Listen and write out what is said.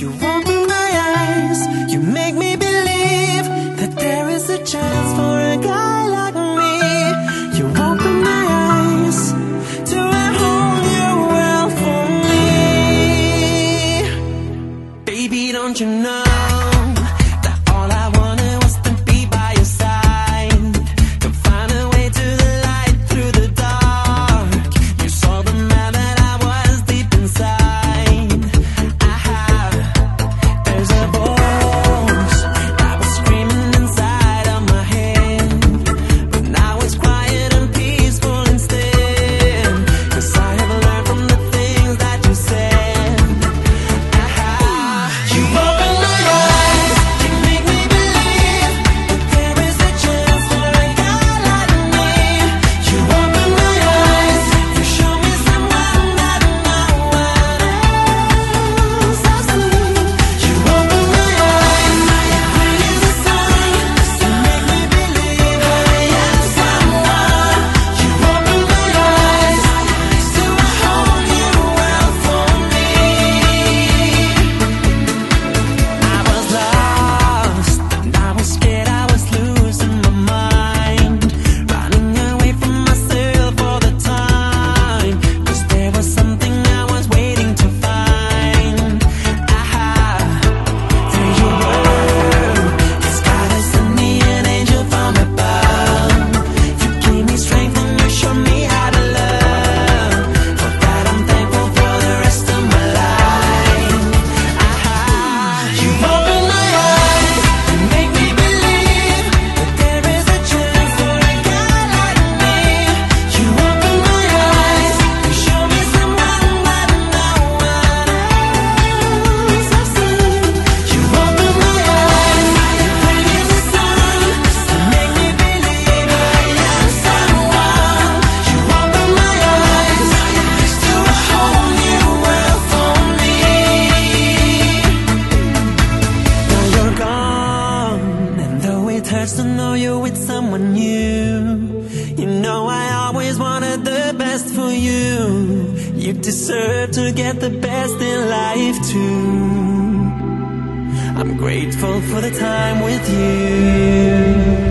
You open my eyes, you make me believe that there is a chance for a guy like me. You open my eyes to a whole new world for me. Baby, don't you know that all I wanted was to be by your side, to find a way to the light through the dark. You saw the man that I was deep inside. There's a voice that was screaming inside of my head, but now it's quiet and peaceful instead. 'Cause I have learned from the things that you said. You open my eyes, you make me believe that there is a chance for a guy like me. You open my eyes, you show me someone that no one else has seen. You open my eyes, bring in the sun, you make me believe I am someone. You open my eyes to a whole new world for me. I was lost and I was scared, I was losing my mind, running away from myself all the time. 'Cause there was something I was waiting to find. Through your word, it's gotta send me an angel from above. You gave me strength and you showed me how to love. For that I'm thankful for the rest of my life. You open my eyes and make me believe that there is a chance for a guy like me. You open my eyes, you show me someone that no one else has seen. You open my eyes, you bring in the sun, you make me believe I am someone. You open my eyes to a whole new world for me. Now you're gone, and though it hurts to know you're with someone new, you know I always wanted the best for you. You deserve to get the best in life too. I'm grateful for the time with you.